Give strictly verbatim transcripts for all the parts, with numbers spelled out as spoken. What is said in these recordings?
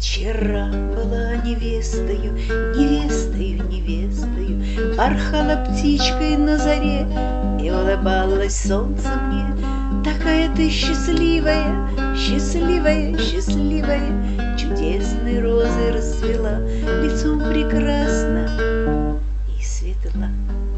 Вчера была невестою, невестою, невестою, порхала птичкой на заре и улыбалось солнце мне. Такая ты счастливая, счастливая, счастливая, чудесной розой расцвела, лицом прекрасна и светла.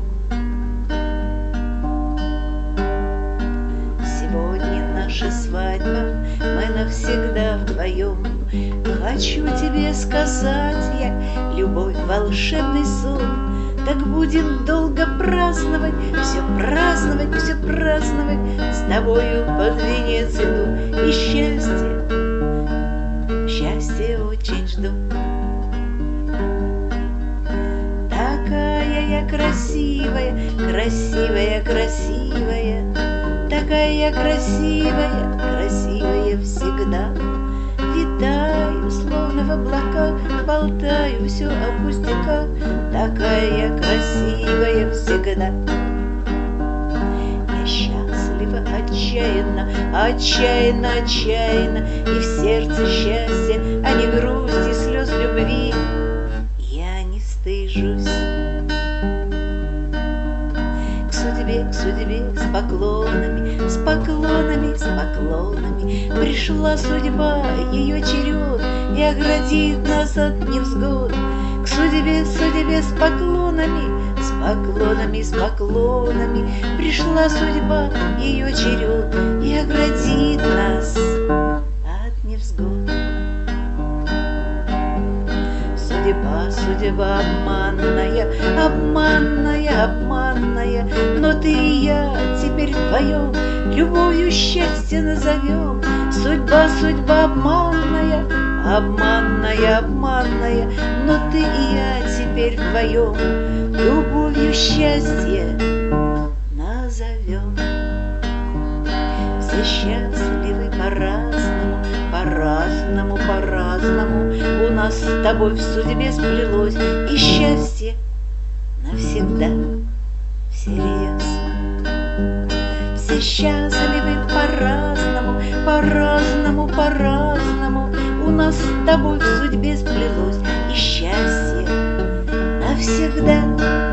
Сегодня наша свадьба, мы навсегда вдвоем. Хочу тебе сказать я, любовь, волшебный сон. Так будем долго праздновать, все праздновать, все праздновать. С тобою под венец иду и счастье, счастье очень жду. Такая я красивая, красивая, красивая, такая я красивая, красивая всегда. Витаю, словно в облаках, болтаю все о пустяках, такая я красивая всегда. Я счастлива отчаянно, отчаянно, отчаянно, и в сердце счастье, а не грусть и слез любви. Я не стыжусь. К судьбе, к судьбе, с поклонами, с поклонами, с поклонами пришла судьба, ее черед, и оградит нас от невзгод. К судьбе, судьбе, с поклонами, с поклонами, с поклонами пришла судьба, ее черед, и оградит нас от невзгод. Судьба, судьба обманная, обманная, обманная, но ты и я теперь вдвоем любовью счастье назовем. Судьба, судьба обманная, обманная, обманная, но ты и я теперь вдвоем любовью счастье назовем. Все счастливы по-разному, по-разному, по-разному. У нас с тобой в судьбе сплелось, и счастье навсегда всерьез. Все счастливы по-разному, по-разному, по-разному. У нас с тобой в судьбе сплелось, и счастье навсегда